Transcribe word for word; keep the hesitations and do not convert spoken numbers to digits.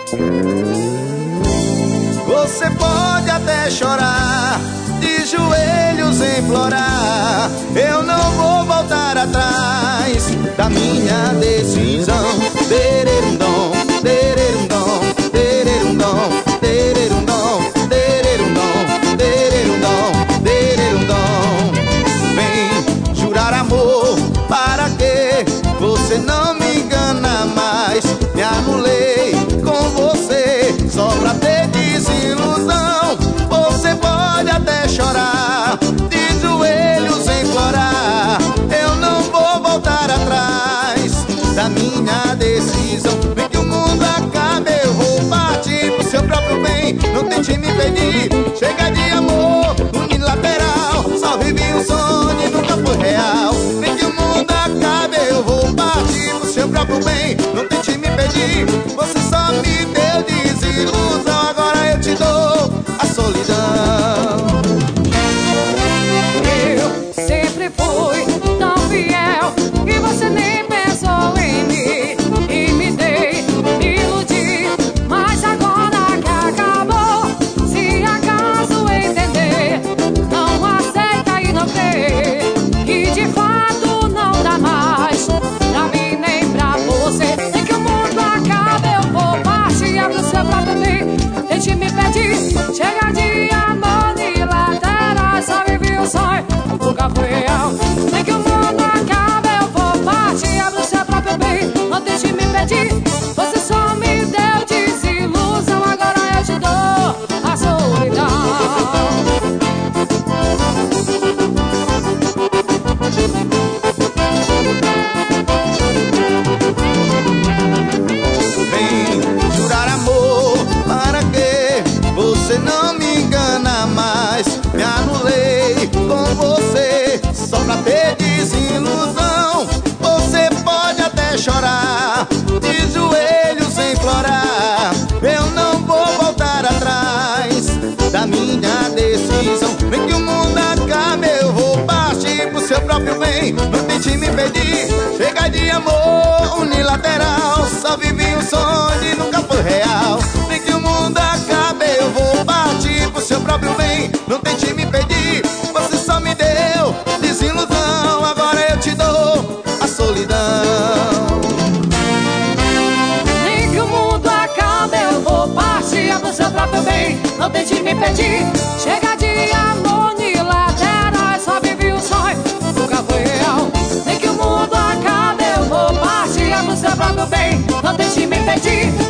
Você pode até chorar, de joelhos implorar, eu não vou voltar atrás da minha decisão. Dererundom, dererundom, dererundom, dererundom, dererundom, dererundom, dererundom. Vem jurar amor, para que você não me engana mais. Me anulei com você só pra ter desilusão. Você pode até chorar, de joelhos implorar, eu não vou voltar atrás da minha decisão. Vem que o mundo acabe, eu vou partir pro seu próprio bem. Não tente me pedir, chega de amor unilateral. Só vivi um sonho e nunca foi real. Vem que o mundo acabe, eu vou partir pro seu próprio bem. Não tente me pedir, você só me deu desilusão. Agora eu te dou a solidão. Eu sempre fui tão fiel e você nem pensou em mim. E me dei, me iludi, mas agora que acabou, se acaso entender, não aceita e não crê que de fato não dá mais pra mim nem pra você. Nem que o mundo acabe, eu vou partir pro seu próprio bem. Tente me pedir, chega de amor unilateral. Só vivi o sonho, nunca foi real. Nem que o mundo acabe, eu vou partir pro seu próprio bem. Não tente me pedir, você só me deu desilusão. Agora eu te dou a solidão. Vem jurar amor, para que você não me engana mais. Me anulei com você só pra ter desilusão. Você pode até chorar, de joelhos implorar, eu não vou voltar atrás da minha decisão. Vem que o mundo acabe, eu vou partir pro seu próprio bem. Não tente me pedir, chega de amor unilateral. Só vivi um sonho e nunca foi real. Vem que o mundo acabe, eu vou partir pro seu próprio bem. Não tente me pedir, você só me deu desilusão. Agora eu te dou a solidão. Nem que o mundo acabe, eu vou partir pro seu próprio bem. Não tente me pedir, chega de amor unilateral. Só vivi um sonho, nunca foi real. Nem que o mundo acabe, eu vou partir pro seu próprio bem. Não tente me pedir,